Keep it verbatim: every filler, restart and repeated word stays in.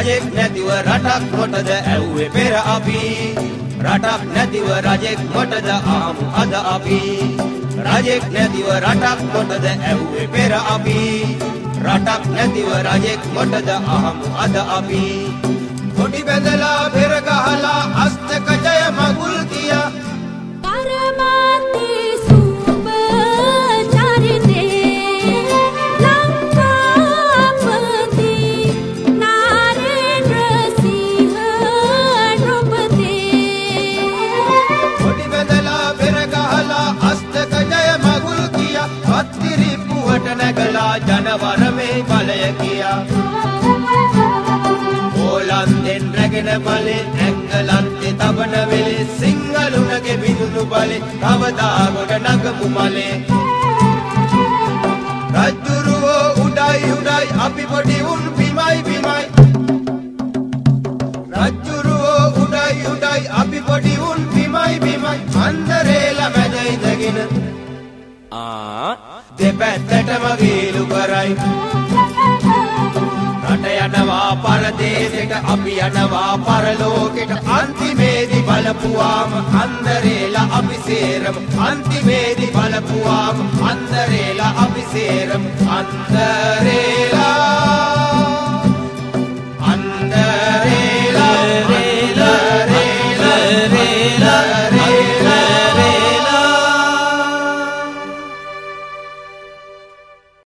රජෙක් නැතිව රටක් කොටද ඇව්වේ පෙර අපි රටක් නැතිව රජෙක් කොටද ආමු අද අපි රජෙක් නැතිව රටක් කොටද ඇව්වේ පෙර අපි රටක් නැතිව රජෙක් කොටද ආමු අද අපි කොටි බැඳලා පෙර ගහලා අස්තක ජය මගුල් කියා ජනවරමේ බලය කියා ඕලන්තෙන් රැගෙන බලේ ඇංගලන්තේ තබන වෙලේ සිංහලුණගේ බිඳුණු බලේ කවදා ගොඩ නගමු මලේ රජ්ජුරුවෝ උඩයි උඩයි අපි පොඩි උන් බිමයි බිමයි රජ්ජුරුවෝ උඩයි උඩයි අපි පොඩි උන් බිමයි බිමයි අන්දරේලා මැද ඉඳගෙන ආ දෙපැත්තටම ගීලු කරයි රට යනවා පරදේශෙට අපි යනවා පරලෝකෙට අන්තිමේදී බලපුවාම අන්දරේලා අපි සේරම අන්තිමේදී බලපුවාම අන්දරේලා අපි සේරම අන්ද